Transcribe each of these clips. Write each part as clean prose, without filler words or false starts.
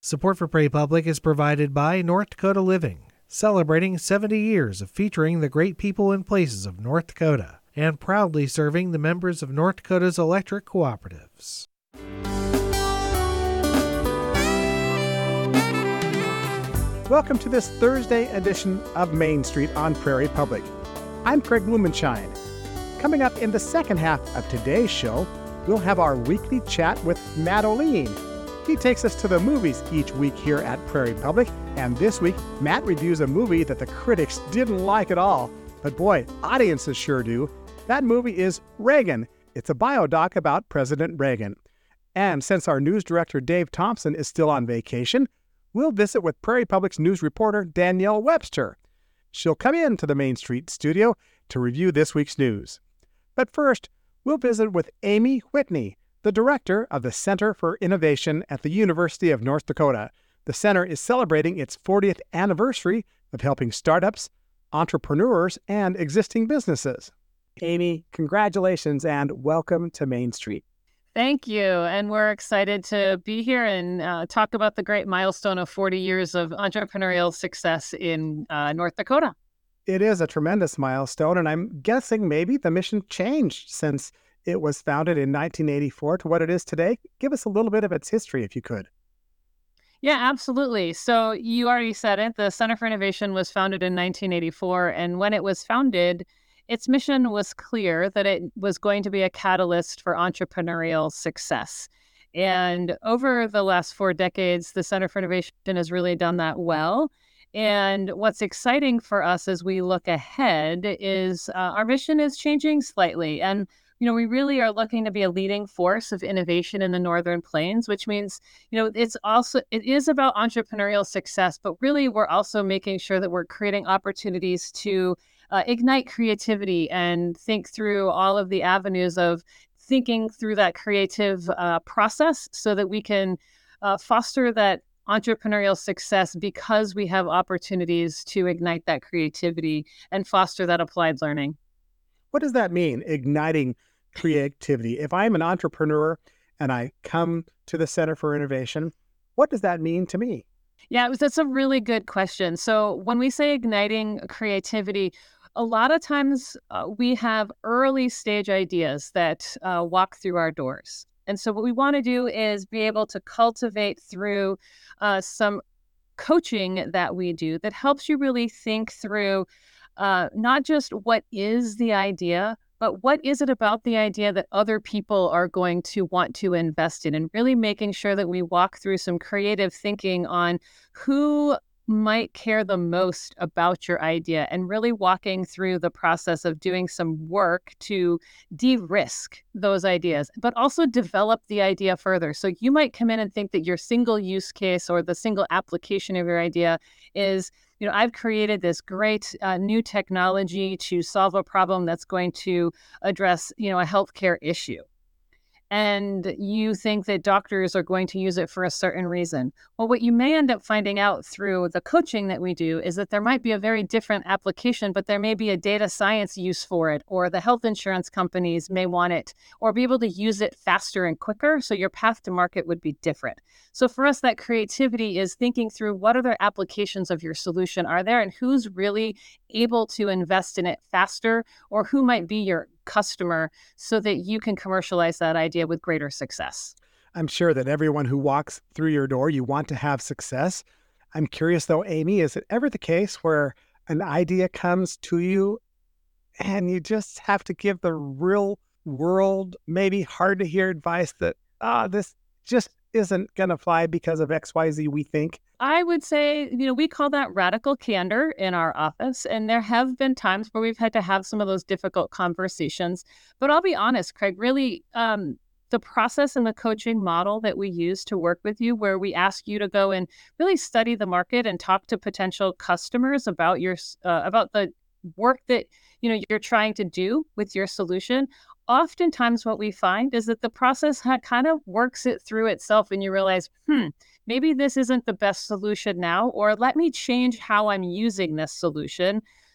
Support for Prairie Public is provided by North Dakota Living, celebrating 70 years of featuring the great people and places of North Dakota, and proudly serving the members of North Dakota's electric cooperatives. Welcome to this Thursday edition of Main Street on Prairie Public. I'm Craig Blumenshine. Coming up in the second half of today's show, we'll have our weekly chat with Matt O'Lean. He takes us to the movies each week here at Prairie Public, and this week, Matt reviews a movie that the critics didn't like at all. But boy, audiences sure do. That movie is Reagan. It's a biodoc about President Reagan. And since our news director Dave Thompson is still on vacation, we'll visit with Prairie Public's news reporter Danielle Webster. She'll come into the Main Street studio to review this week's news. But first, we'll visit with Amy Whitney, the director of the Center for Innovation at the University of North Dakota. The center is celebrating its 40th anniversary of helping startups, entrepreneurs, and existing businesses. Amy, congratulations and welcome to Main Street. Thank you. And we're excited to be here and talk about the great milestone of 40 years of entrepreneurial success in North Dakota. It is a tremendous milestone, and I'm guessing maybe the mission changed since it was founded in 1984 to what it is today. Give us a little bit of its history, if you could. Yeah, absolutely. So you already said it. The Center for Innovation was founded in 1984. And when it was founded, its mission was clear that it was going to be a catalyst for entrepreneurial success. And over the last 4 decades, the Center for Innovation has really done that well. And what's exciting for us as we look ahead is our mission is changing slightly. And we really are looking to be a leading force of innovation in the Northern Plains, which means, it is about entrepreneurial success, but really we're also making sure that we're creating opportunities to ignite creativity and think through all of the avenues of thinking through that creative process so that we can foster that entrepreneurial success because we have opportunities to ignite that creativity and foster that applied learning. What does that mean, igniting creativity? If I'm an entrepreneur and I come to the Center for Innovation, what does that mean to me? Yeah, that's a really good question. So when we say igniting creativity, a lot of times we have early stage ideas that walk through our doors. And so what we want to do is be able to cultivate through some coaching that we do that helps you really think through not just what is the idea, but what is it about the idea that other people are going to want to invest in, and really making sure that we walk through some creative thinking on who might care the most about your idea, and really walking through the process of doing some work to de-risk those ideas, but also develop the idea further. So you might come in and think that your single use case or the single application of your idea is, I've created this great new technology to solve a problem that's going to address, a healthcare issue. And you think that doctors are going to use it for a certain reason. Well, what you may end up finding out through the coaching that we do is that there might be a very different application, but there may be a data science use for it, or the health insurance companies may want it, or be able to use it faster and quicker. So your path to market would be different. So for us, that creativity is thinking through what other applications of your solution are there and who's really able to invest in it faster, or who might be your customer so that you can commercialize that idea with greater success. I'm sure that everyone who walks through your door, you want to have success. I'm curious though, Amy, is it ever the case where an idea comes to you and you just have to give the real world, maybe hard to hear advice that, this just isn't going to fly because of XYZ, we think? I would say, we call that radical candor in our office. And there have been times where we've had to have some of those difficult conversations. But I'll be honest, Craig, really, the process and the coaching model that we use to work with you, where we ask you to go and really study the market and talk to potential customers about about the work that you're trying to do with your solution. Oftentimes what we find is that the process kind of works it through itself, and you realize, maybe this isn't the best solution now, or let me change how I'm using this solution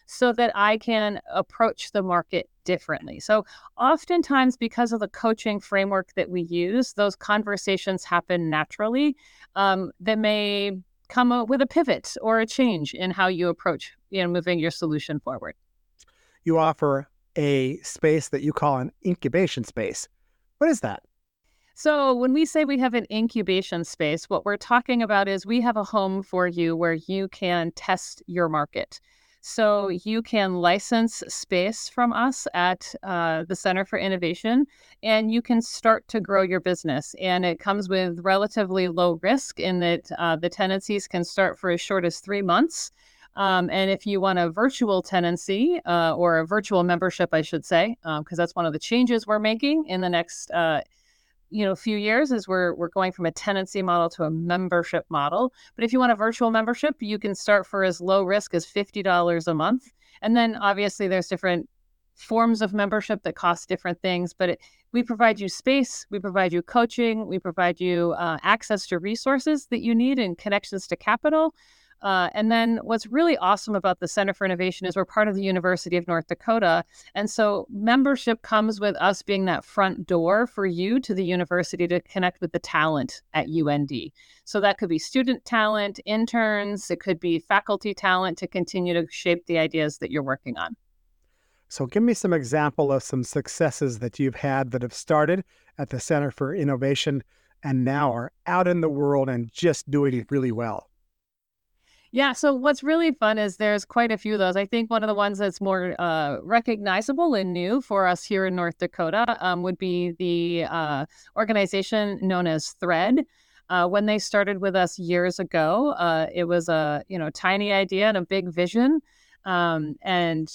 so that I can approach the market differently. So oftentimes, because of the coaching framework that we use, those conversations happen naturally, that may come up with a pivot or a change in how you approach, moving your solution forward. You offer a space that you call an incubation space. What is that? So when we say we have an incubation space, what we're talking about is we have a home for you where you can test your market. So you can license space from us at the Center for Innovation, and you can start to grow your business. And it comes with relatively low risk in that the tenancies can start for as short as 3 months. And if you want a virtual tenancy or a virtual membership, I should say, because that's one of the changes we're making in the next few years, is we're going from a tenancy model to a membership model. But if you want a virtual membership, you can start for as low risk as $50 a month. And then obviously there's different forms of membership that cost different things, but we provide you space, we provide you coaching, we provide you access to resources that you need and connections to capital. And then what's really awesome about the Center for Innovation is we're part of the University of North Dakota. And so membership comes with us being that front door for you to the university to connect with the talent at UND. So that could be student talent, interns, it could be faculty talent to continue to shape the ideas that you're working on. So give me some example of some successes that you've had that have started at the Center for Innovation and now are out in the world and just doing it really well. Yeah, so what's really fun is there's quite a few of those. I think one of the ones that's more recognizable and new for us here in North Dakota would be the organization known as Thread. When they started with us years ago, it was a tiny idea and a big vision. And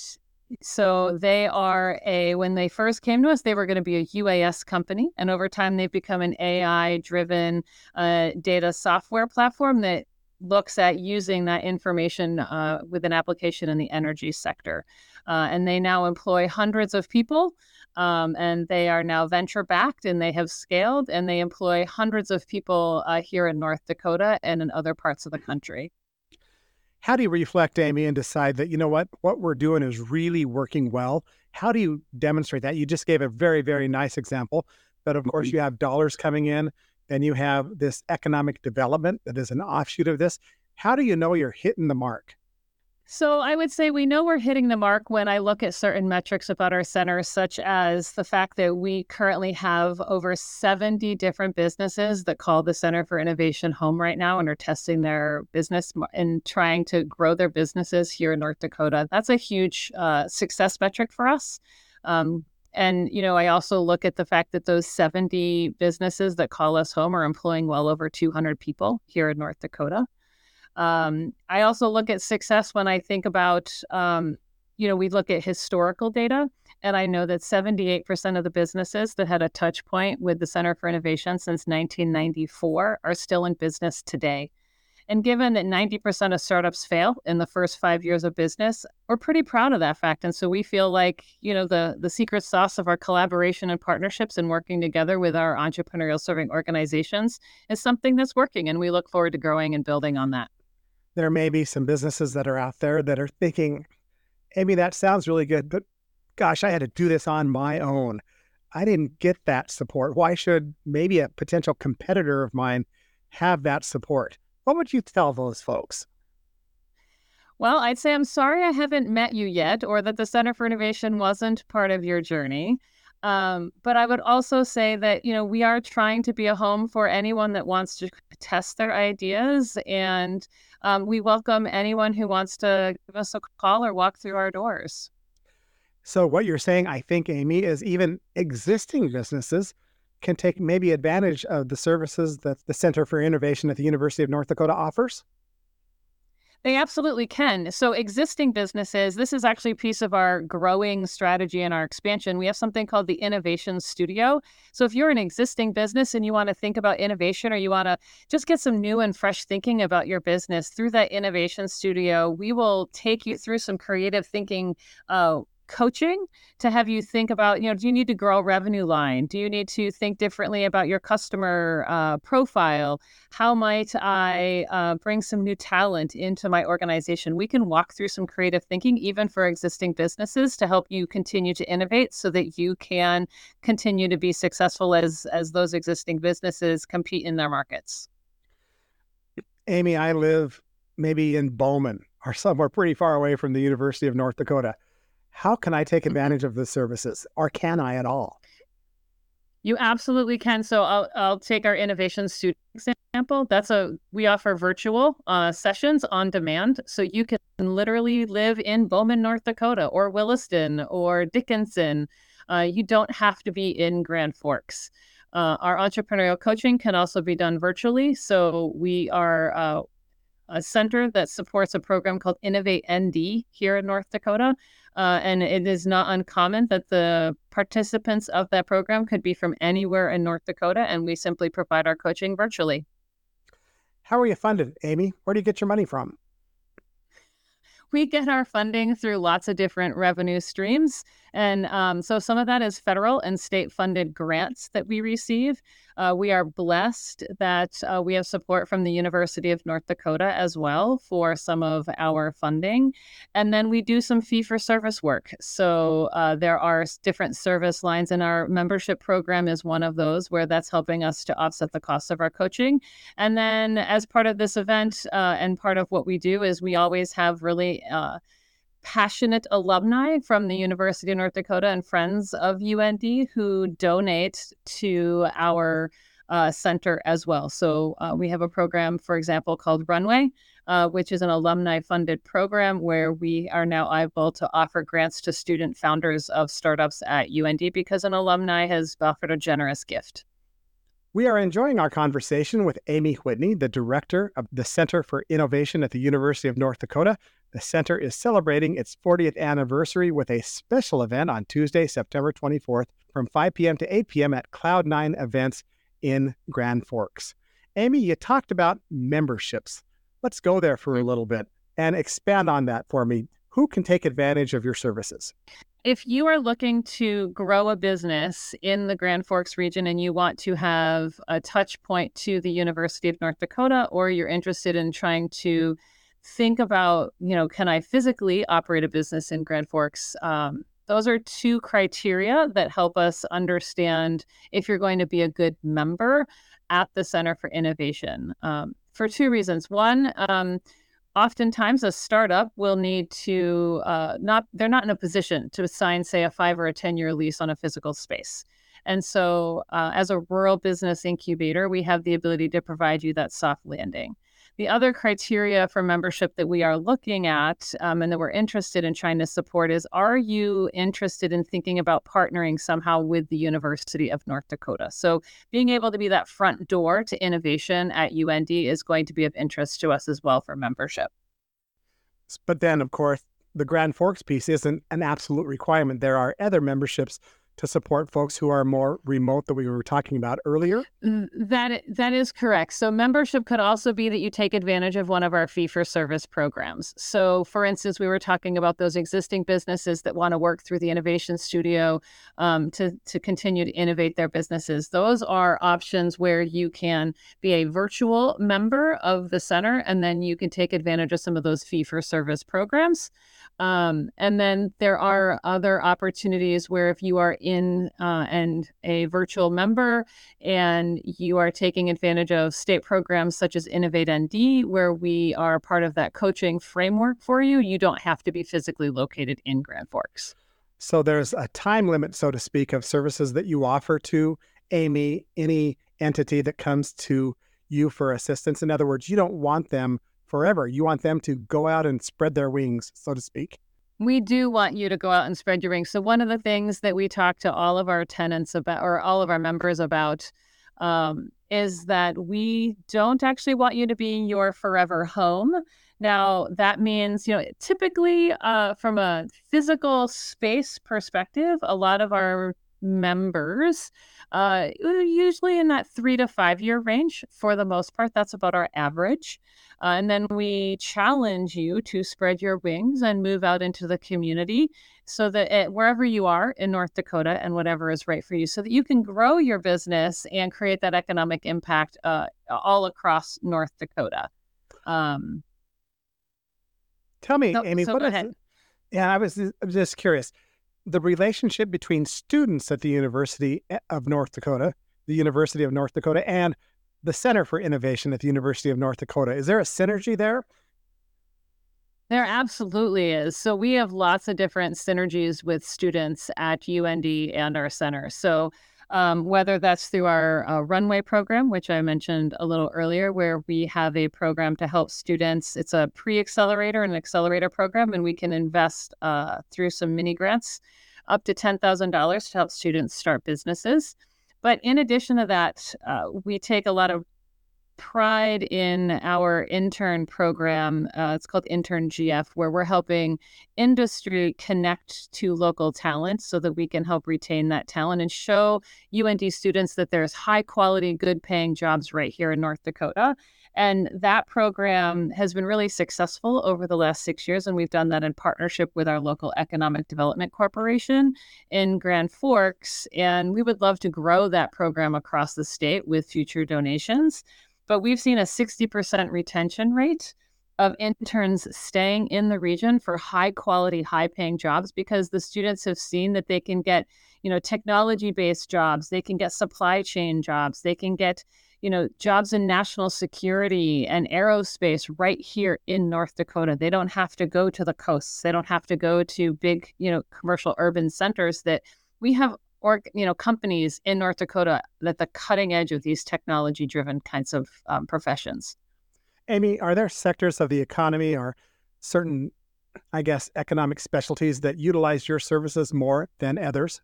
so they are when they first came to us, they were going to be a UAS company. And over time, they've become an AI-driven data software platform that looks at using that information with an application in the energy sector. And they now employ hundreds of people, and they are now venture-backed, and they have scaled, and they employ hundreds of people here in North Dakota and in other parts of the country. How do you reflect, Amy, and decide that, what we're doing is really working well? How do you demonstrate that? You just gave a very, very nice example, but of course you have dollars coming in. Then you have this economic development that is an offshoot of this. How do you know you're hitting the mark? So I would say we know we're hitting the mark when I look at certain metrics about our center, such as the fact that we currently have over 70 different businesses that call the Center for Innovation home right now and are testing their business and trying to grow their businesses here in North Dakota. That's a huge success metric for us. And, I also look at the fact that those 70 businesses that call us home are employing well over 200 people here in North Dakota. I also look at success when I think about, we look at historical data, and I know that 78% of the businesses that had a touch point with the Center for Innovation since 1994 are still in business today. And given that 90% of startups fail in the first 5 years of business, we're pretty proud of that fact. And so we feel like, the secret sauce of our collaboration and partnerships and working together with our entrepreneurial serving organizations is something that's working. And we look forward to growing and building on that. There may be some businesses that are out there that are thinking, Amy, that sounds really good, but gosh, I had to do this on my own. I didn't get that support. Why should maybe a potential competitor of mine have that support? What would you tell those folks? Well, I'd say I'm sorry I haven't met you yet, or that the Center for Innovation wasn't part of your journey. But I would also say that, we are trying to be a home for anyone that wants to test their ideas. And we welcome anyone who wants to give us a call or walk through our doors. So what you're saying, I think, Amy, is even existing businesses can take maybe advantage of the services that the Center for Innovation at the University of North Dakota offers? They absolutely can. So existing businesses, this is actually a piece of our growing strategy and our expansion. We have something called the Innovation Studio. So if you're an existing business and you want to think about innovation, or you want to just get some new and fresh thinking about your business, through that Innovation Studio, we will take you through some creative thinking coaching to have you think about, do you need to grow a revenue line? Do you need to think differently about your customer profile? How might I bring some new talent into my organization? We can walk through some creative thinking, even for existing businesses, to help you continue to innovate so that you can continue to be successful as those existing businesses compete in their markets. Amy, I live maybe in Bowman or somewhere pretty far away from the University of North Dakota. How can I take advantage of the services, or can I at all? You absolutely can. So I'll take our innovation student example. We offer virtual sessions on demand. So you can literally live in Bowman, North Dakota, or Williston, or Dickinson. You don't have to be in Grand Forks. Our entrepreneurial coaching can also be done virtually. So we are a center that supports a program called Innovate ND here in North Dakota. And it is not uncommon that the participants of that program could be from anywhere in North Dakota, and we simply provide our coaching virtually. How are you funded, Amy? Where do you get your money from? We get our funding through lots of different revenue streams. And so some of that is federal and state funded grants that we receive. We are blessed that we have support from the University of North Dakota as well for some of our funding. And then we do some fee-for-service work. So there are different service lines, and our membership program is one of those where that's helping us to offset the cost of our coaching. And then as part of this event and part of what we do is we always have really passionate alumni from the University of North Dakota and friends of UND who donate to our center as well. So we have a program, for example, called Runway, which is an alumni-funded program where we are now able to offer grants to student founders of startups at UND because an alumni has offered a generous gift. We are enjoying our conversation with Amy Whitney, the director of the Center for Innovation at the University of North Dakota. The center is celebrating its 40th anniversary with a special event on Tuesday, September 24th from 5 p.m. to 8 p.m. at Cloud9 Events in Grand Forks. Amy, you talked about memberships. Let's go there for a little bit and expand on that for me. Who can take advantage of your services? If you are looking to grow a business in the Grand Forks region and you want to have a touch point to the University of North Dakota, or you're interested in trying to think about, can I physically operate a business in Grand Forks? Those are two criteria that help us understand if you're going to be a good member at the Center for Innovation for two reasons. One, oftentimes a startup will need to they're not in a position to sign, say, a 5 or a 10-year lease on a physical space. And so as a rural business incubator, we have the ability to provide you that soft landing. The other criteria for membership that we are looking at and that we're interested in trying to support is, are you interested in thinking about partnering somehow with the University of North Dakota? So being able to be that front door to innovation at UND is going to be of interest to us as well for membership. But then, of course, the Grand Forks piece isn't an absolute requirement. There are other memberships to support folks who are more remote that we were talking about earlier? That is correct. So membership could also be that you take advantage of one of our fee-for-service programs. So for instance, we were talking about those existing businesses that want to work through the Innovation Studio to continue to innovate their businesses. Those are options where you can be a virtual member of the center, and then you can take advantage of some of those fee-for-service programs. And then there are other opportunities where if you are in and a virtual member and you are taking advantage of state programs such as Innovate ND, where we are part of that coaching framework for you, you don't have to be physically located in Grand Forks. So there's a time limit, so to speak, of services that you offer to Amy, any entity that comes to you for assistance. In other words, you don't want them forever. You want them to go out and spread their wings, so to speak. We do want you to go out and spread your wings. So one of the things that we talk to all of our tenants about, or all of our members about, is that we don't actually want you to be your forever home. Now, that means, typically from a physical space perspective, a lot of our members, usually in that 3 to 5 year range for the most part. That's about our average. And then we challenge you to spread your wings and move out into the community so that wherever you are in North Dakota and whatever is right for you, so that you can grow your business and create that economic impact all across North Dakota. Tell me, Amy, go ahead. I was just curious. The relationship between students at the University of North Dakota, and the Center for Innovation at the University of North Dakota. Is there a synergy there? There absolutely is. So we have lots of different synergies with students at UND and our center. So whether that's through our runway program, which I mentioned a little earlier, where we have a program to help students. It's a pre-accelerator and an accelerator program, and we can invest through some mini grants up to $10,000 to help students start businesses. But in addition to that, we take a lot of pride in our intern program. It's called Intern GF, where we're helping industry connect to local talent so that we can help retain that talent and show UND students that there's high quality, good paying jobs right here in North Dakota. And that program has been really successful over the last 6 years. And we've done that in partnership with our local Economic Development Corporation in Grand Forks. And we would love to grow that program across the state with future donations. But we've seen a 60% retention rate of interns staying in the region for high quality, high paying jobs, because the students have seen that they can get, technology based jobs. They can get supply chain jobs. They can get, jobs in national security and aerospace right here in North Dakota. They don't have to go to the coasts. They don't have to go to big, commercial urban centers. That we have companies in North Dakota at the cutting edge of these technology-driven kinds of professions. Amy, are there sectors of the economy or certain, economic specialties that utilize your services more than others?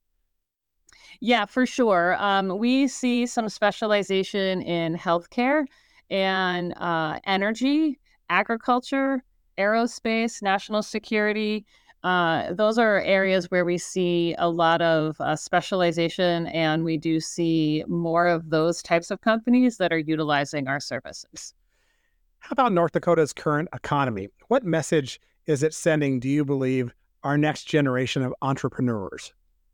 Yeah, for sure. We see some specialization in healthcare and energy, agriculture, aerospace, national security. Those are areas where we see a lot of specialization, and we do see more of those types of companies that are utilizing our services. How about North Dakota's current economy? What message is it sending, do you believe, our next generation of entrepreneurs?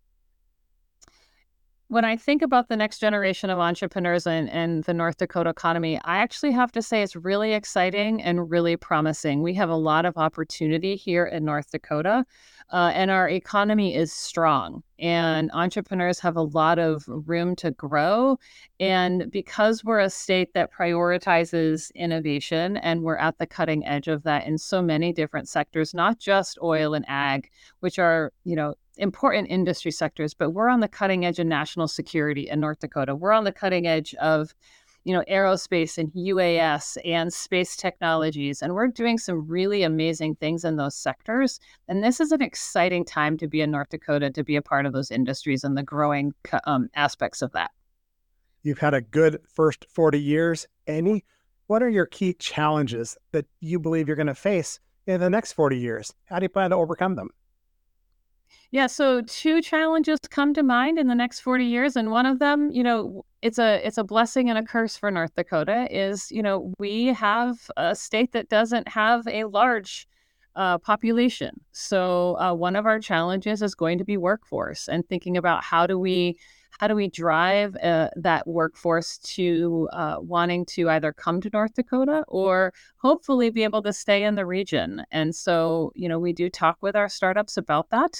When I think about the next generation of entrepreneurs and the North Dakota economy, I actually have to say it's really exciting and really promising. We have a lot of opportunity here in North Dakota, and our economy is strong, and entrepreneurs have a lot of room to grow. And because we're a state that prioritizes innovation, and we're at the cutting edge of that in so many different sectors, not just oil and ag, which are, important industry sectors, but we're on the cutting edge of national security in North Dakota. We're on the cutting edge of, aerospace and UAS and space technologies. And we're doing some really amazing things in those sectors. And this is an exciting time to be in North Dakota, to be a part of those industries and the growing aspects of that. You've had a good first 40 years. Amy, what are your key challenges that you believe you're going to face in the next 40 years? How do you plan to overcome them? Yeah, so 2 challenges come to mind in the next 40 years. And one of them, it's a blessing and a curse for North Dakota is, we have a state that doesn't have a large population. So one of our challenges is going to be workforce, and thinking about how do we drive that workforce to wanting to either come to North Dakota or hopefully be able to stay in the region. And so, we do talk with our startups about that.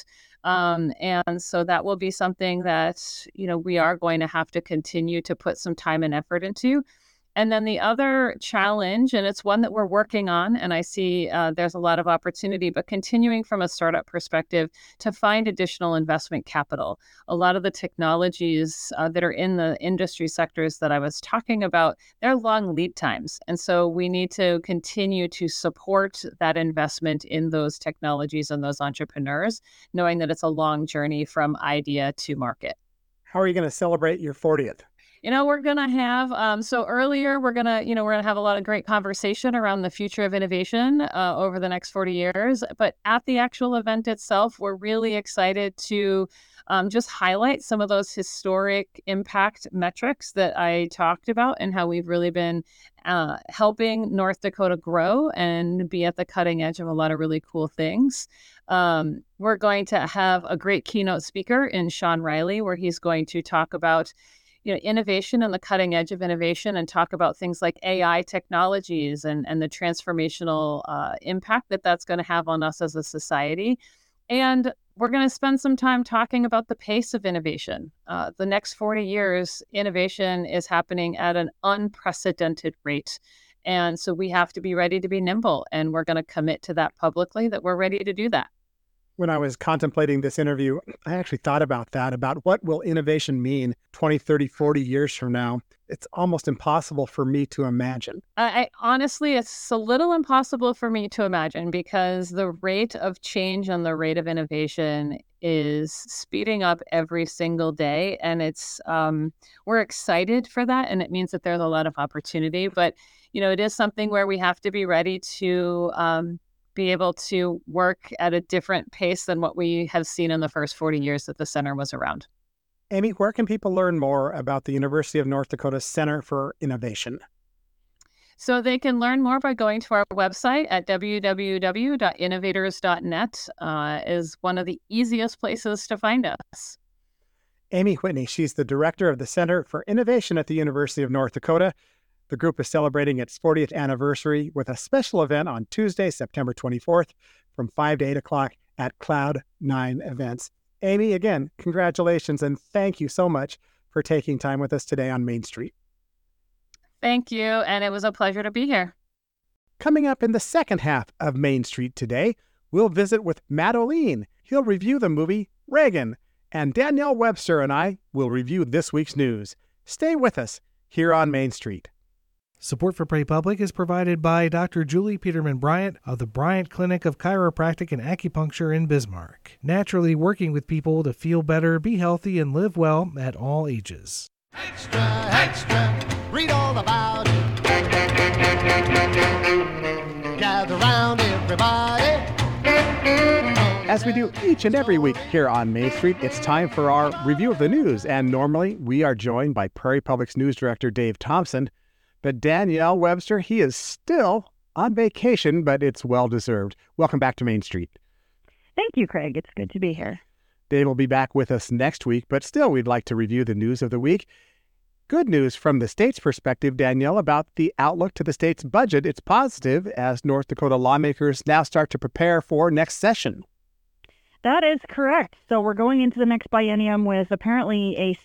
And so that will be something that, we are going to have to continue to put some time and effort into. And then the other challenge, and it's one that we're working on, and I see there's a lot of opportunity, but continuing from a startup perspective to find additional investment capital. A lot of the technologies that are in the industry sectors that I was talking about, they're long lead times. And so we need to continue to support that investment in those technologies and those entrepreneurs, knowing that it's a long journey from idea to market. How are you going to celebrate your 40th? We're going to have, so earlier we're going to have a lot of great conversation around the future of innovation over the next 40 years. But at the actual event itself, we're really excited to just highlight some of those historic impact metrics that I talked about and how we've really been helping North Dakota grow and be at the cutting edge of a lot of really cool things. We're going to have a great keynote speaker in Sean Riley, where he's going to talk about innovation and the cutting edge of innovation and talk about things like AI technologies and the transformational impact that's going to have on us as a society. And we're going to spend some time talking about the pace of innovation. The next 40 years, innovation is happening at an unprecedented rate. And so we have to be ready to be nimble. And we're going to commit to that publicly, that we're ready to do that. When I was contemplating this interview, I actually thought about that, about what will innovation mean 20, 30, 40 years from now. It's almost impossible for me to imagine. I honestly, it's a little impossible for me to imagine because the rate of change and the rate of innovation is speeding up every single day. And it's we're excited for that. And it means that there's a lot of opportunity. But, it is something where we have to be ready to be able to work at a different pace than what we have seen in the first 40 years that the center was around. Amy, where can people learn more about the University of North Dakota Center for Innovation? So they can learn more by going to our website at www.innovators.net is one of the easiest places to find us. Amy Whitney, she's the director of the Center for Innovation at the University of North Dakota. The group is celebrating its 40th anniversary with a special event on Tuesday, September 24th from 5 to 8 o'clock at Cloud 9 Events. Amy, again, congratulations and thank you so much for taking time with us today on Main Street. Thank you, and it was a pleasure to be here. Coming up in the second half of Main Street today, we'll visit with Matt O'Lean. He'll review the movie Reagan, and Danielle Webster and I will review this week's news. Stay with us here on Main Street. Support for Prairie Public is provided by Dr. Julie Peterman Bryant of the Bryant Clinic of Chiropractic and Acupuncture in Bismarck, naturally working with people to feel better, be healthy, and live well at all ages. Extra, extra, read all about it. Gather round, everybody. As we do each and every week here on Main Street, it's time for our review of the news. And normally we are joined by Prairie Public's news director, Dave Thompson. But Danielle Webster, he is still on vacation, but it's well-deserved. Welcome back to Main Street. Thank you, Craig. It's good to be here. Dave will be back with us next week, but still we'd like to review the news of the week. Good news from the state's perspective, Danielle, about the outlook to the state's budget. It's positive as North Dakota lawmakers now start to prepare for next session. That is correct. So we're going into the next biennium with apparently a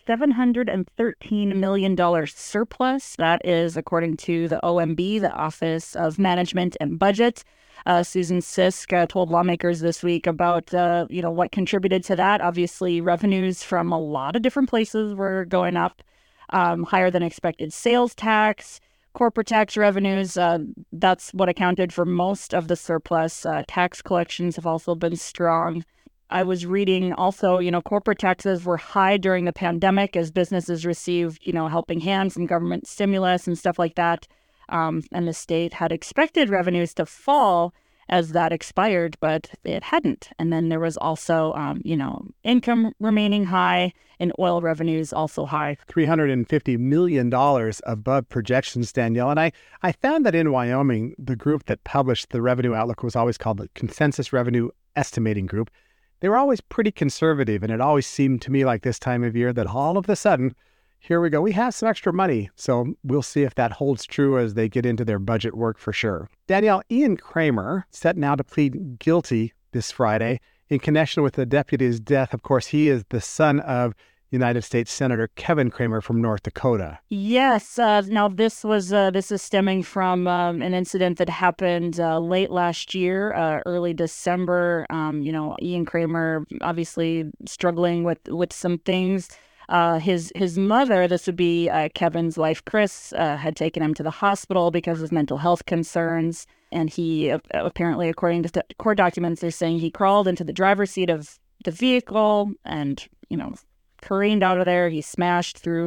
$713 million surplus. That is according to the OMB, the Office of Management and Budget. Susan Sisk told lawmakers this week about, what contributed to that. Obviously, revenues from a lot of different places were going up, higher than expected sales tax, corporate tax revenues. That's what accounted for most of the surplus. Tax collections have also been strong. I was reading also, corporate taxes were high during the pandemic as businesses received, helping hands and government stimulus and stuff like that. And the state had expected revenues to fall as that expired, but it hadn't. And then there was also, income remaining high and oil revenues also high. $350 million above projections, Danielle. And I found that in Wyoming, the group that published the revenue outlook was always called the Consensus Revenue Estimating Group. They were always pretty conservative, and it always seemed to me like this time of year that all of a sudden, here we go, we have some extra money. So we'll see if that holds true as they get into their budget work for sure. Danielle, Ian Kramer set now to plead guilty this Friday in connection with the deputy's death. Of course, he is the son of United States Senator Kevin Kramer from North Dakota. Yes. Now, this is stemming from an incident that happened late last year, early December. Ian Kramer obviously struggling with some things. His mother, this would be Kevin's wife, Chris, had taken him to the hospital because of mental health concerns. And he apparently, according to court documents, they're saying he crawled into the driver's seat of the vehicle and, careened out of there. He smashed through,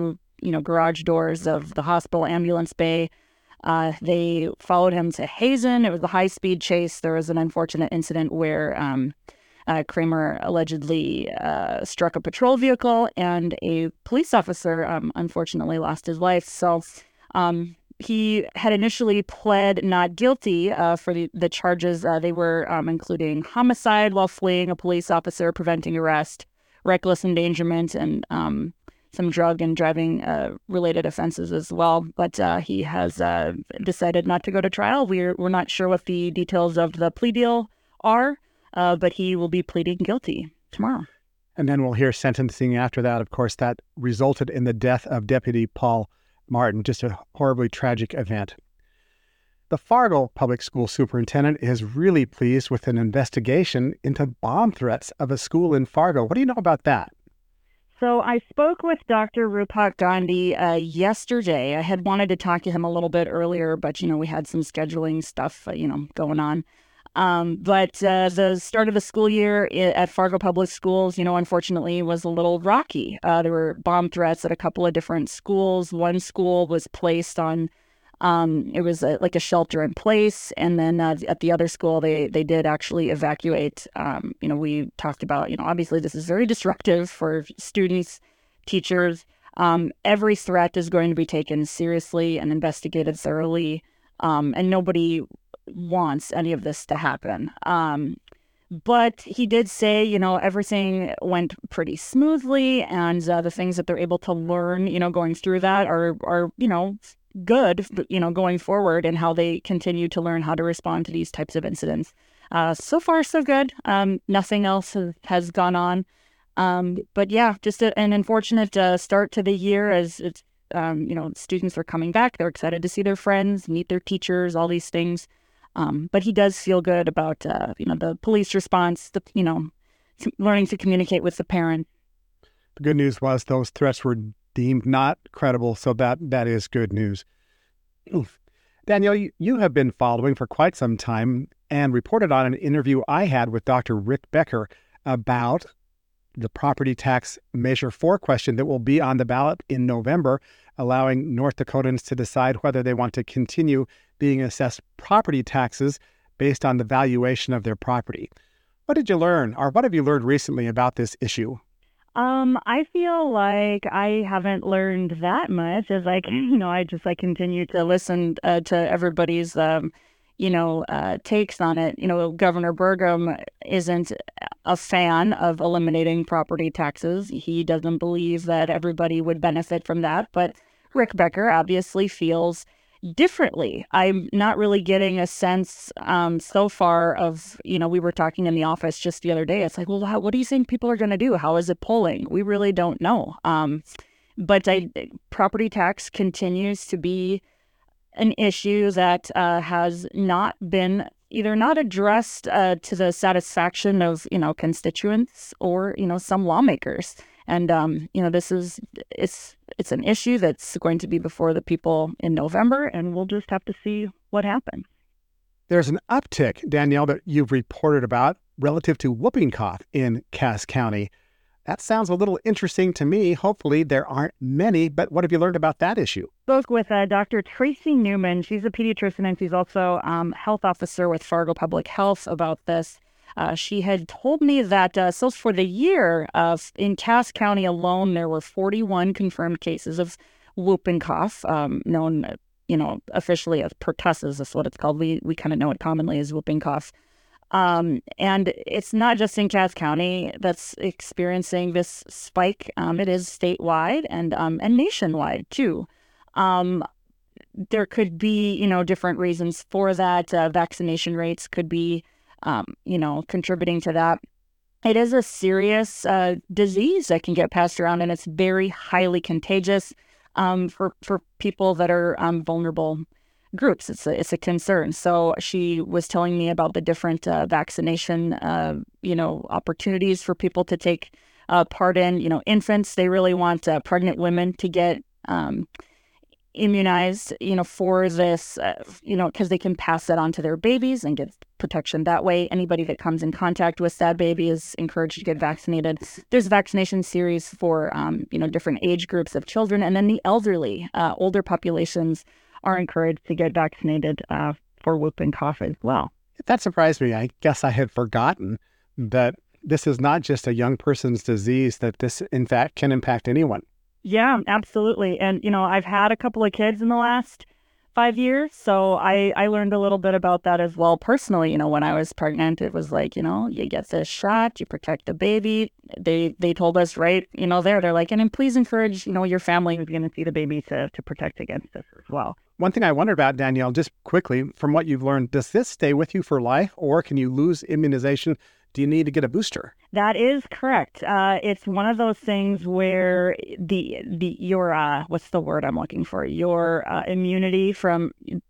garage doors of the hospital ambulance bay. They followed him to Hazen. It was a high-speed chase. There was an unfortunate incident where Kramer allegedly struck a patrol vehicle, and a police officer unfortunately lost his life. So he had initially pled not guilty for the charges. They were including homicide while fleeing a police officer, preventing arrest, reckless endangerment, and some drug and driving related offenses as well. But he has decided not to go to trial. We're not sure what the details of the plea deal are, but he will be pleading guilty tomorrow. And then we'll hear sentencing after that. Of course, that resulted in the death of Deputy Paul Martin, just a horribly tragic event. The Fargo Public School Superintendent is really pleased with an investigation into bomb threats of a school in Fargo. What do you know about that? So I spoke with Dr. Rupak Gandhi yesterday. I had wanted to talk to him a little bit earlier, but, we had some scheduling stuff, going on. But the start of the school year at Fargo Public Schools, unfortunately was a little rocky. There were bomb threats at a couple of different schools. One school was placed on, it was like a shelter in place. And then at the other school, they did actually evacuate. We talked about, obviously this is very disruptive for students, teachers. Every threat is going to be taken seriously and investigated thoroughly. And nobody wants any of this to happen. But he did say, everything went pretty smoothly, and the things that they're able to learn, going through that are good, going forward, and how they continue to learn how to respond to these types of incidents. So far, so good. Nothing else has gone on. But yeah, just an unfortunate start to the year as it's, students are coming back. They're excited to see their friends, meet their teachers, all these things. But he does feel good about, the police response, learning to communicate with the parent. The good news was those threats were deemed not credible, so that is good news. Danielle, you have been following for quite some time and reported on an interview I had with Dr. Rick Becker about the property tax Measure 4 question that will be on the ballot in November, allowing North Dakotans to decide whether they want to continue being assessed property taxes based on the valuation of their property. What did you learn, or what have you learned recently about this issue? I feel like I haven't learned that much as I continue to listen to everybody's, takes on it. Governor Burgum isn't a fan of eliminating property taxes. He doesn't believe that everybody would benefit from that, but Rick Becker obviously feels differently. I'm not really getting a sense so far of, we were talking in the office just the other day. It's like, well, what do you think people are going to do? How is it polling? We really don't know. But property tax continues to be an issue that has not been either not addressed to the satisfaction of, constituents or, some lawmakers. And, it's an issue that's going to be before the people in November, and we'll just have to see what happens. There's an uptick, Danielle, that you've reported about relative to whooping cough in Cass County. That sounds a little interesting to me. Hopefully there aren't many, but what have you learned about that issue? Spoke with Dr. Tracy Newman. She's a pediatrician, and she's also health officer with Fargo Public Health about this. She had told me that so for the year in Cass County alone, there were 41 confirmed cases of whooping cough, known, officially as pertussis. That's what it's called. We kind of know it commonly as whooping cough. And it's not just in Cass County that's experiencing this spike. It is statewide and nationwide too. There could be, different reasons for that. Vaccination rates could be contributing to that. It is a serious disease that can get passed around, and it's very highly contagious for people that are vulnerable groups. It's a concern. So she was telling me about the different vaccination, opportunities for people to take part in. Infants, they really want pregnant women to get immunized, for this, because they can pass that on to their babies and get protection that way. Anybody that comes in contact with that baby is encouraged to get vaccinated. There's a vaccination series for, different age groups of children. And then the elderly, older populations are encouraged to get vaccinated for whooping cough as well. That surprised me. I guess I had forgotten that this is not just a young person's disease, that this, in fact, can impact anyone. Yeah, absolutely. And, I've had a couple of kids in the last 5 years, so I learned a little bit about that as well personally. When I was pregnant, it was like, you get this shot, you protect the baby. They told us right, they're like, and then please encourage, your family who's going to see the baby to protect against this as well. One thing I wonder about, Danielle, just quickly, from what you've learned, does this stay with you for life, or can you lose immunization? Do you need to get a booster? That is correct. It's one of those things where your what's the word I'm looking for? Your immunity from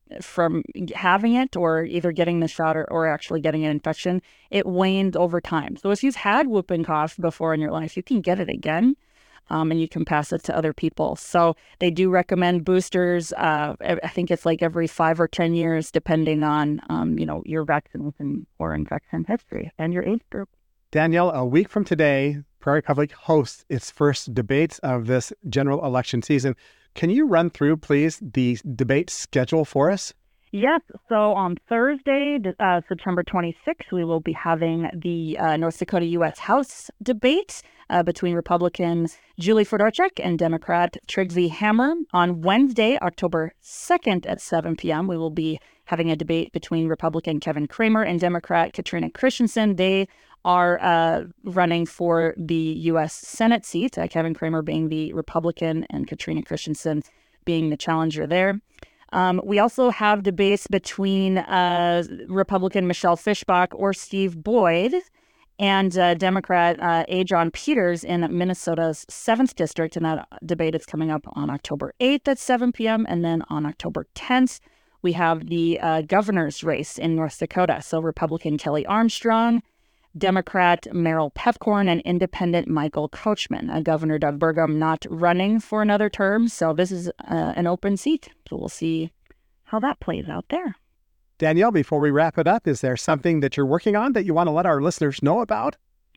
having it, or either getting the shot or actually getting an infection, it waned over time. So if you've had whooping cough before in your life, you can get it again. And you can pass it to other people. So they do recommend boosters. I think it's like every 5 or 10 years, depending on, your vaccination or infection history and your age group. Danielle, a week from today, Prairie Public hosts its first debates of this general election season. Can you run through, please, the debate schedule for us? Yes. So on Thursday, September 26th, we will be having the North Dakota U.S. House debate between Republican Julie Fedorchak and Democrat Trygve Hammer. On Wednesday, October 2nd at 7 p.m., we will be having a debate between Republican Kevin Cramer and Democrat Katrina Christensen. They are running for the U.S. Senate seat, Kevin Cramer being the Republican and Katrina Christensen being the challenger there. We also have debates between Republican Michelle Fischbach or Steve Boyd and Democrat A. John Peters in Minnesota's 7th District. And that debate is coming up on October 8th at 7 p.m. And then on October 10th, we have the governor's race in North Dakota. So Republican Kelly Armstrong, Democrat Merrill Pepcorn, and Independent Michael Coachman. Governor Doug Burgum not running for another term, so this is an open seat. So we'll see how that plays out there. Danielle, before we wrap it up, is there something that you're working on that you want to let our listeners know about?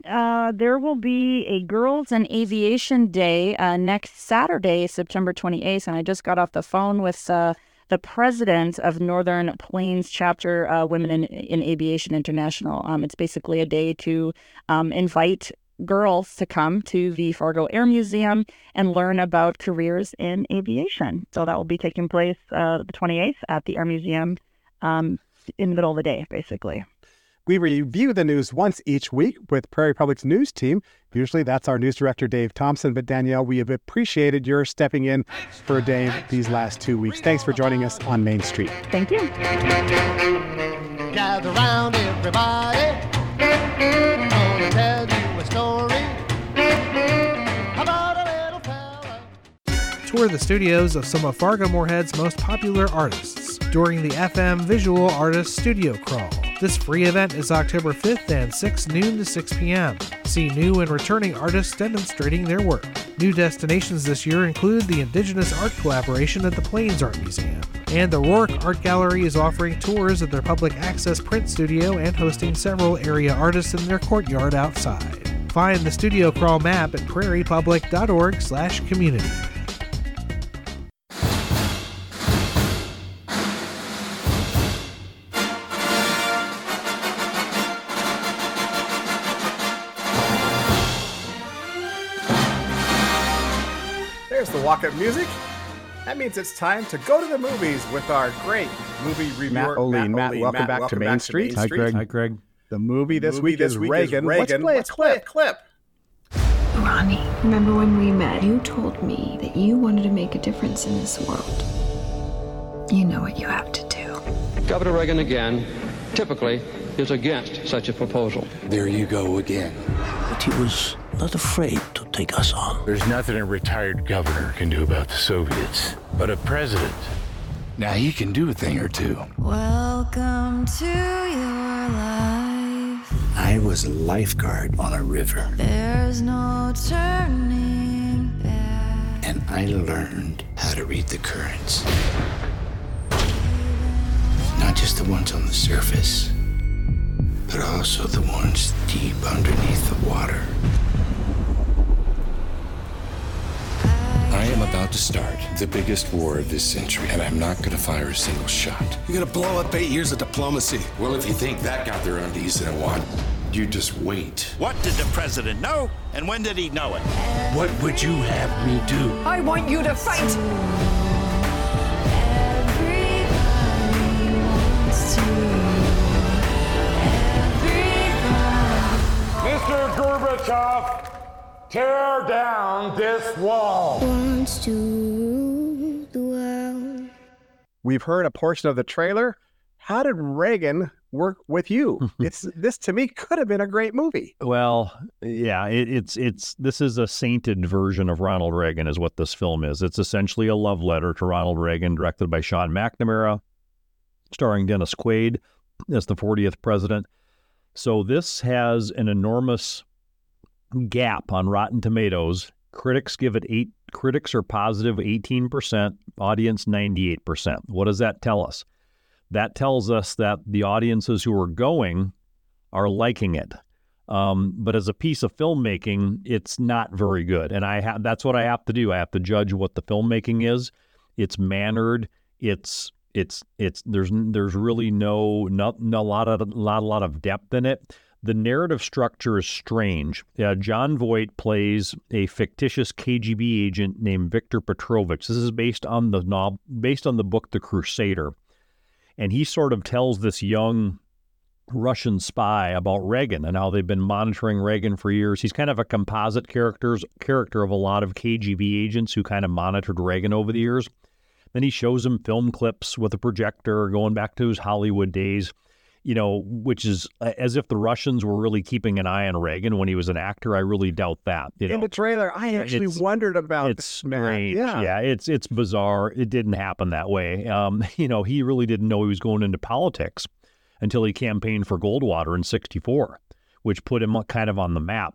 There will be a Girls in Aviation Day next Saturday, September 28th, and I just got off the phone with the president of Northern Plains Chapter Women in Aviation International. It's basically a day to invite girls to come to the Fargo Air Museum and learn about careers in aviation. So that will be taking place the 28th at the Air Museum in the middle of the day, basically. We review the news once each week with Prairie Public's news team. Usually that's our news director, Dave Thompson. But Danielle, we have appreciated your stepping in for Dave these last 2 weeks. Thanks for joining us on Main Street. Thank you. Gather round, everybody. Gonna tell you a story about a little fella. Tour the studios of some of Fargo-Moorhead's most popular artists during the FM Visual Artists Studio Crawl. This free event is October 5th and 6th noon to 6 p.m. See new and returning artists demonstrating their work. New destinations this year include the Indigenous Art Collaboration at the Plains Art Museum. And the Rourke Art Gallery is offering tours of their public access print studio and hosting several area artists in their courtyard outside. Find the Studio Crawl map at prairiepublic.org/community. There's the walk-up music. That means it's time to go to the movies with our great movie reviewer, Matt, welcome back to Main Street. Hi, Greg. The movie this week is Reagan. Let's play a clip. Ronnie, remember when we met? You told me that you wanted to make a difference in this world. You know what you have to do. Governor Reagan again, typically, is against such a proposal. There you go again. But he was not afraid to take us on. There's nothing a retired governor can do about the Soviets, but a president. Now he can do a thing or two. Welcome to your life. I was a lifeguard on a river. There's no turning back. And I learned how to read the currents. Not just the ones on the surface, but also the ones deep underneath the water. I am about to start the biggest war of this century, and I'm not gonna fire a single shot. You're gonna blow up 8 years of diplomacy. Well, if you think that got their undies in a wad, you just wait. What did the president know, and when did he know it? What would you have me do? I want you to fight! Mr. Gorbachev, tear down this wall. Wants to rule the world. We've heard a portion of the trailer. How did Reagan work with you? This to me could have been a great movie. Well, yeah, this is a sainted version of Ronald Reagan is what this film is. It's essentially a love letter to Ronald Reagan, directed by Sean McNamara, starring Dennis Quaid as the 40th president. So this has an enormous gap on Rotten Tomatoes. Critics give it 8. Critics are positive 18%, audience 98%. What does that tell us? That tells us that the audiences who are going are liking it. But as a piece of filmmaking, it's not very good. And that's what I have to do. I have to judge what the filmmaking is. It's mannered. There's really not a lot of depth in it. The narrative structure is strange. John Voight plays a fictitious KGB agent named Viktor Petrovich. This is based on the book The Crusader. And he sort of tells this young Russian spy about Reagan and how they've been monitoring Reagan for years. He's kind of a composite character of a lot of KGB agents who kind of monitored Reagan over the years. Then he shows him film clips with a projector going back to his Hollywood days, which is as if the Russians were really keeping an eye on Reagan when he was an actor. I really doubt that. In the trailer, I actually wondered about it's strange. Yeah, it's bizarre. It didn't happen that way. He really didn't know he was going into politics until he campaigned for Goldwater in '64, which put him kind of on the map.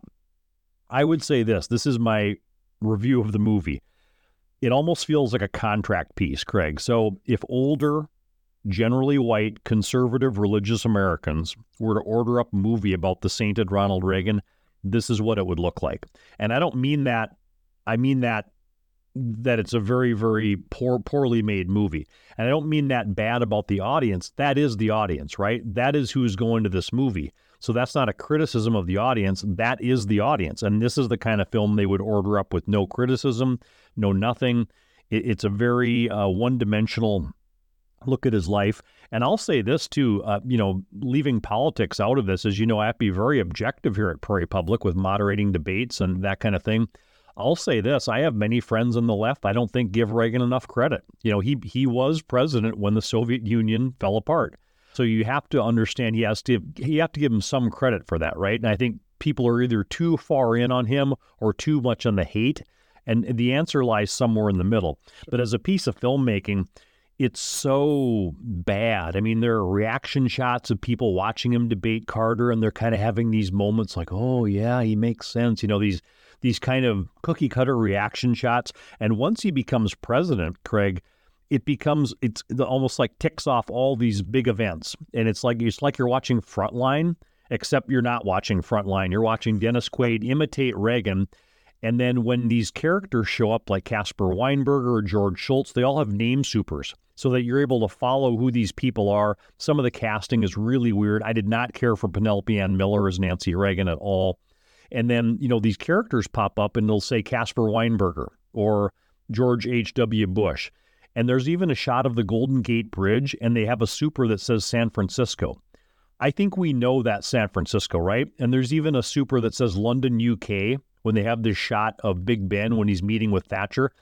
I would say this is my review of the movie. It almost feels like a contract piece, Craig. So if older, generally white, conservative, religious Americans were to order up a movie about the sainted Ronald Reagan, this is what it would look like. And I don't mean that. I mean that it's a very, very poorly made movie. And I don't mean that bad about the audience. That is the audience, right? That is who's going to this movie. So that's not a criticism of the audience. That is the audience. And this is the kind of film they would order up with no criticism, no nothing. It's a very one-dimensional look at his life. And I'll say this too, leaving politics out of this, as you know, I have to be very objective here at Prairie Public with moderating debates and that kind of thing. I'll say this, I have many friends on the left I don't think give Reagan enough credit. He was president when the Soviet Union fell apart. So you have to understand you have to give him some credit for that, right? And I think people are either too far in on him or too much on the hate. And the answer lies somewhere in the middle. But as a piece of filmmaking, it's so bad. I mean, there are reaction shots of people watching him debate Carter, and they're kind of having these moments like, oh, yeah, he makes sense. These kind of cookie cutter reaction shots. And once he becomes president, Craig, it's almost like ticks off all these big events. And it's like you're watching Frontline, except you're not watching Frontline. You're watching Dennis Quaid imitate Reagan. And then when these characters show up like Caspar Weinberger or George Shultz, they all have name supers so that you're able to follow who these people are. Some of the casting is really weird. I did not care for Penelope Ann Miller as Nancy Reagan at all. And then, these characters pop up and they'll say Caspar Weinberger or George H.W. Bush. And there's even a shot of the Golden Gate Bridge, and they have a super that says San Francisco. I think we know that's San Francisco, right? And there's even a super that says London, UK, when they have this shot of Big Ben when he's meeting with Thatcher.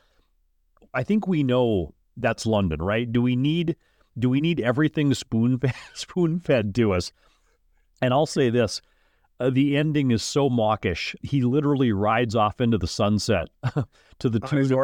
I think we know that's London, right? Do we need everything spoon-fed to us? And I'll say this. The ending is so mawkish. He literally rides off into the sunset to the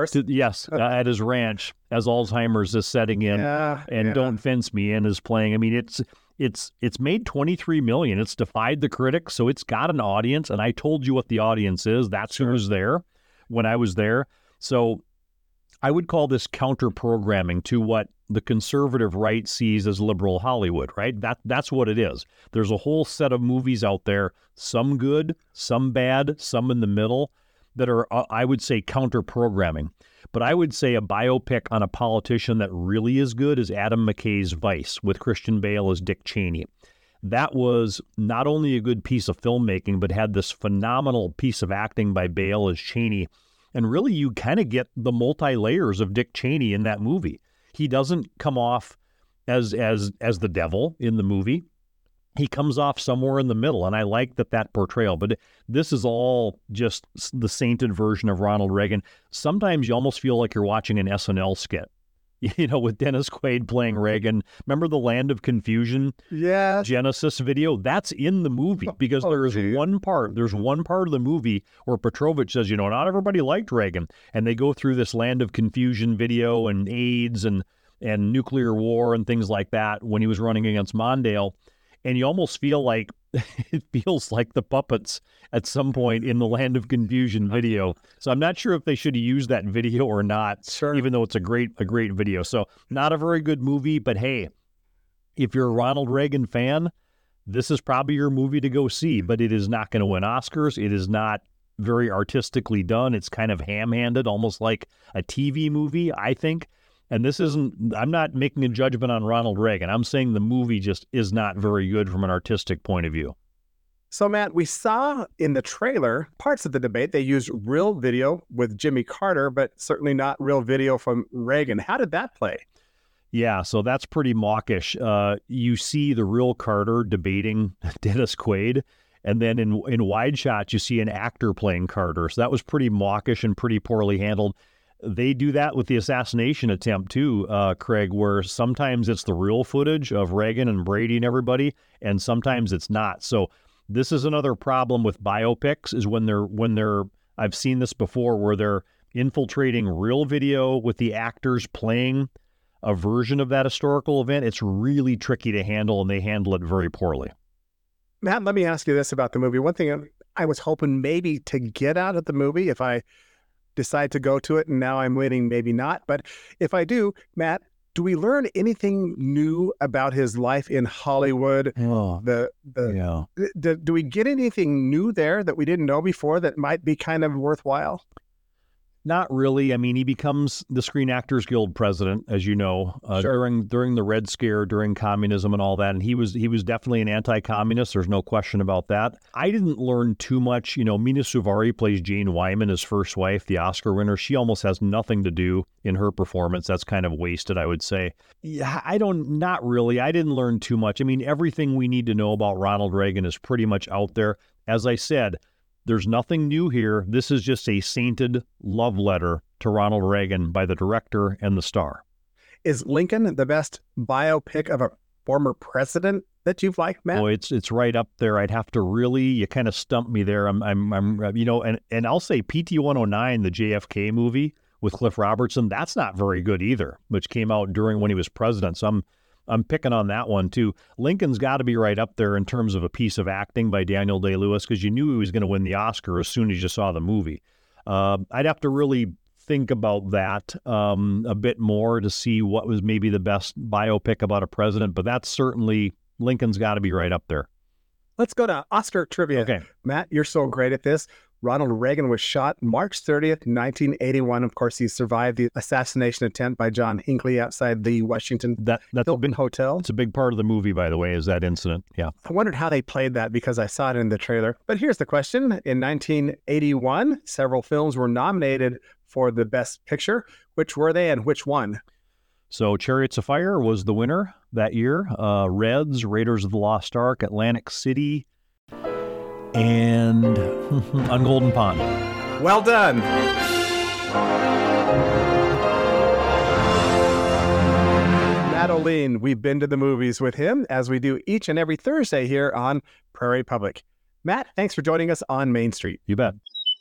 at his ranch as Alzheimer's is setting in, Don't Fence Me In is playing. I mean, it's made $23 million. It's defied the critics, so it's got an audience. And I told you what the audience is. That's who was there when I was there. So I would call this counter-programming to what the conservative right sees as liberal Hollywood, right? That's what it is. There's a whole set of movies out there, some good, some bad, some in the middle, that are, I would say, counter-programming. But I would say a biopic on a politician that really is good is Adam McKay's Vice with Christian Bale as Dick Cheney. That was not only a good piece of filmmaking, but had this phenomenal piece of acting by Bale as Cheney. And really, you kind of get the multi-layers of Dick Cheney in that movie. He doesn't come off as the devil in the movie. He comes off somewhere in the middle, and I like that portrayal. But this is all just the sainted version of Ronald Reagan. Sometimes you almost feel like you're watching an SNL skit, with Dennis Quaid playing Reagan. Remember the Land of Confusion Genesis video? That's in the movie because there's one part of the movie where Petrovich says, not everybody liked Reagan. And they go through this Land of Confusion video and AIDS and nuclear war and things like that when he was running against Mondale. And you almost feel like it feels like the puppets at some point in the Land of Confusion video. So I'm not sure if they should have used that video or not, even though it's a great video. So not a very good movie, but hey, if you're a Ronald Reagan fan, this is probably your movie to go see, but it is not going to win Oscars. It is not very artistically done. It's kind of ham-handed, almost like a TV movie, I think. And I'm not making a judgment on Ronald Reagan. I'm saying the movie just is not very good from an artistic point of view. So, Matt, we saw in the trailer parts of the debate. They used real video with Jimmy Carter, but certainly not real video from Reagan. How did that play? Yeah, so that's pretty mawkish. You see the real Carter debating Dennis Quaid, and then in wide shots, you see an actor playing Carter. So that was pretty mawkish and pretty poorly handled. They do that with the assassination attempt too, Craig, where sometimes it's the real footage of Reagan and Brady and everybody, and sometimes it's not. So this is another problem with biopics is when they're I've seen this before where they're infiltrating real video with the actors playing a version of that historical event. It's really tricky to handle, and they handle it very poorly. Matt, let me ask you this about the movie. One thing I was hoping maybe to get out of the movie if I decide to go to it, and now I'm waiting, maybe not. But if I do, Matt, do we learn anything new about his life in Hollywood? Do we get anything new there that we didn't know before that might be kind of worthwhile? Not really. I mean, he becomes the Screen Actors Guild president, as you know, during the Red Scare, during communism and all that. And he was definitely an anti-communist. There's no question about that. I didn't learn too much. Mina Suvari plays Jane Wyman, his first wife, the Oscar winner. She almost has nothing to do in her performance. That's kind of wasted, I would say. Yeah, not really. I didn't learn too much. I mean, everything we need to know about Ronald Reagan is pretty much out there. As I said, there's nothing new here. This is just a sainted love letter to Ronald Reagan by the director and the star. Is Lincoln the best biopic of a former president that you've liked, Matt? Oh, it's right up there. I'd have to you kind of stump me there. And I'll say PT 109, the JFK movie with Cliff Robertson, that's not very good either, which came out when he was president. So I'm picking on that one, too. Lincoln's got to be right up there in terms of a piece of acting by Daniel Day-Lewis because you knew he was going to win the Oscar as soon as you saw the movie. I'd have to really think about that a bit more to see what was maybe the best biopic about a president, but that's certainly Lincoln's got to be right up there. Let's go to Oscar trivia. Okay. Matt, you're so great at this. Ronald Reagan was shot March 30th, 1981. Of course, he survived the assassination attempt by John Hinckley outside the Washington Hilton Hotel. It's a big part of the movie, by the way, is that incident. Yeah. I wondered how they played that because I saw it in the trailer. But here's the question. In 1981, several films were nominated for the Best Picture. Which were they and which won? So Chariots of Fire was the winner that year. Reds, Raiders of the Lost Ark, Atlantic City, and On Golden Pond. Well done. Matt Olien, we've been to the movies with him as we do each and every Thursday here on Prairie Public. Matt, thanks for joining us on Main Street. You bet.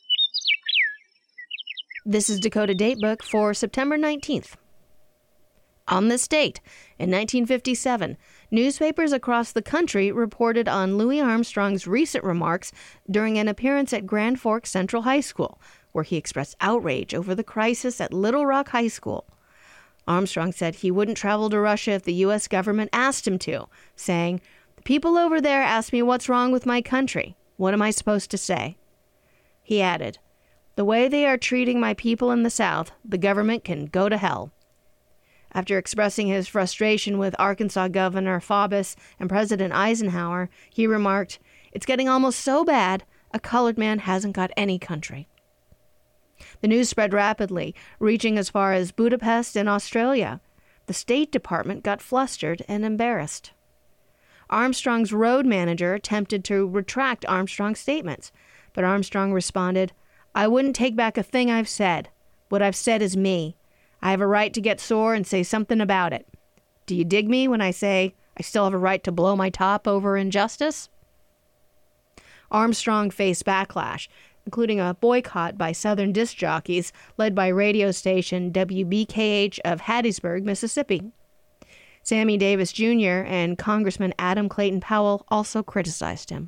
This is Dakota Datebook for September 19th. On this date, in 1957, newspapers across the country reported on Louis Armstrong's recent remarks during an appearance at Grand Forks Central High School, where he expressed outrage over the crisis at Little Rock High School. Armstrong said he wouldn't travel to Russia if the U.S. government asked him to, saying, "The people over there ask me what's wrong with my country. What am I supposed to say?" He added, "The way they are treating my people in the South, the government can go to hell." After expressing his frustration with Arkansas Governor Faubus and President Eisenhower, he remarked, "It's getting almost so bad, a colored man hasn't got any country." The news spread rapidly, reaching as far as Budapest in Australia. The State Department got flustered and embarrassed. Armstrong's road manager attempted to retract Armstrong's statements, but Armstrong responded, "I wouldn't take back a thing I've said. What I've said is me. I have a right to get sore and say something about it. Do you dig me when I say I still have a right to blow my top over injustice?" Armstrong faced backlash, including a boycott by Southern disc jockeys led by radio station WBKH of Hattiesburg, Mississippi. Sammy Davis Jr. and Congressman Adam Clayton Powell also criticized him.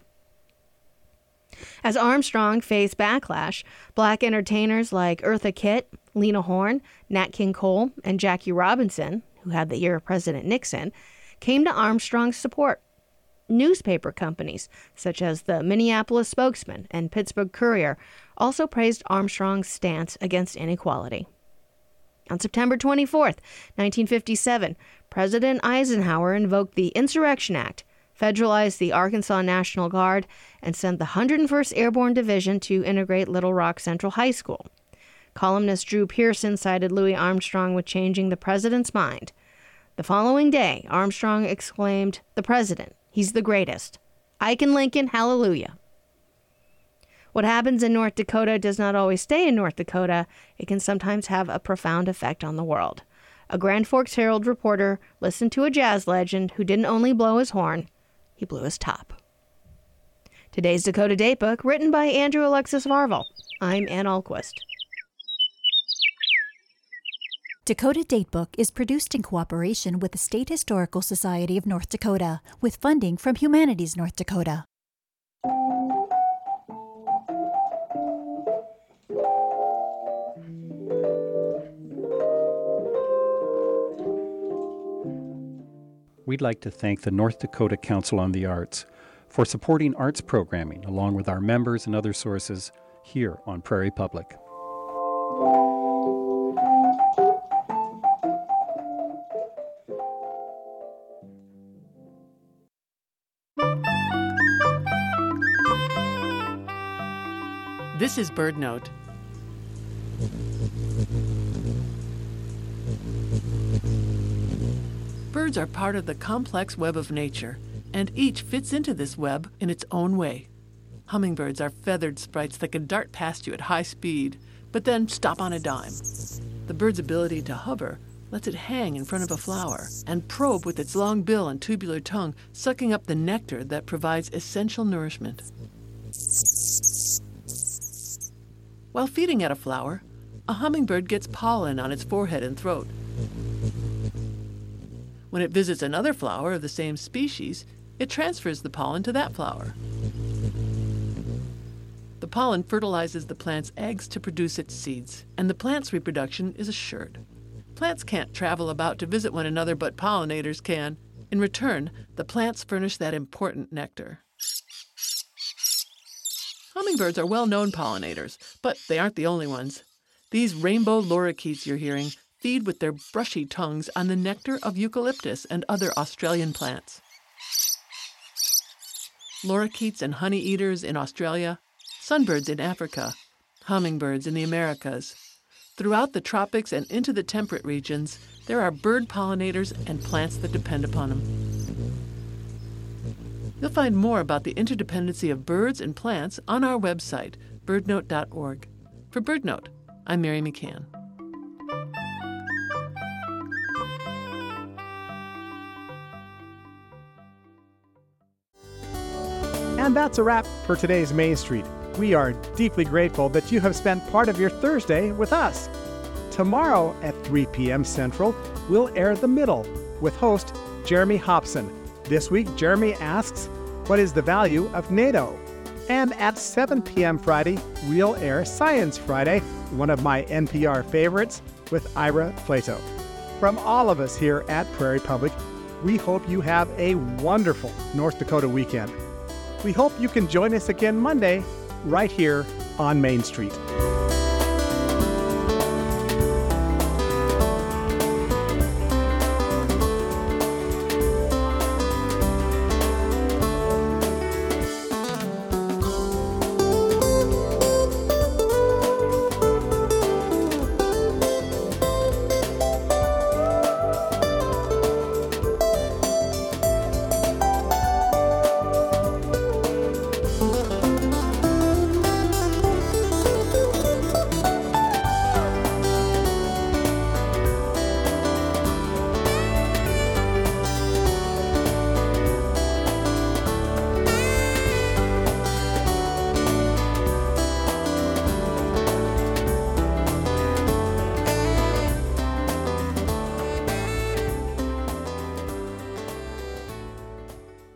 As Armstrong faced backlash, black entertainers like Eartha Kitt, Lena Horne, Nat King Cole, and Jackie Robinson, who had the ear of President Nixon, came to Armstrong's support. Newspaper companies, such as the Minneapolis Spokesman and Pittsburgh Courier, also praised Armstrong's stance against inequality. On September 24, 1957, President Eisenhower invoked the Insurrection Act, federalized the Arkansas National Guard, and sent the 101st Airborne Division to integrate Little Rock Central High School. Columnist Drew Pearson cited Louis Armstrong with changing the president's mind. The following day, Armstrong exclaimed, "The president, he's the greatest. Ike and Lincoln, hallelujah." What happens in North Dakota does not always stay in North Dakota. It can sometimes have a profound effect on the world. A Grand Forks Herald reporter listened to a jazz legend who didn't only blow his horn, he blew his top. Today's Dakota Datebook, written by Andrew Alexis Varvel. I'm Ann Ahlquist. Dakota Datebook is produced in cooperation with the State Historical Society of North Dakota, with funding from Humanities North Dakota. We'd like to thank the North Dakota Council on the Arts for supporting arts programming, along with our members and other sources here on Prairie Public. This is BirdNote. Birds are part of the complex web of nature, and each fits into this web in its own way. Hummingbirds are feathered sprites that can dart past you at high speed, but then stop on a dime. The bird's ability to hover lets it hang in front of a flower and probe with its long bill and tubular tongue, sucking up the nectar that provides essential nourishment. While feeding at a flower, a hummingbird gets pollen on its forehead and throat. When it visits another flower of the same species, it transfers the pollen to that flower. The pollen fertilizes the plant's eggs to produce its seeds, and the plant's reproduction is assured. Plants can't travel about to visit one another, but pollinators can. In return, the plants furnish that important nectar. Hummingbirds are well-known pollinators, but they aren't the only ones. These rainbow lorikeets you're hearing feed with their brushy tongues on the nectar of eucalyptus and other Australian plants. Lorikeets and honey-eaters in Australia, sunbirds in Africa, hummingbirds in the Americas. Throughout the tropics and into the temperate regions, there are bird pollinators and plants that depend upon them. You'll find more about the interdependency of birds and plants on our website, birdnote.org. For BirdNote, I'm Mary McCann. And that's a wrap for today's Main Street. We are deeply grateful that you have spent part of your Thursday with us. Tomorrow at 3 p.m. Central, we'll air The Middle with host Jeremy Hobson. This week, Jeremy asks, what is the value of NATO? And at 7 p.m. Friday, we'll air Science Friday, one of my NPR favorites, with Ira Plato. From all of us here at Prairie Public, we hope you have a wonderful North Dakota weekend. We hope you can join us again Monday, right here on Main Street.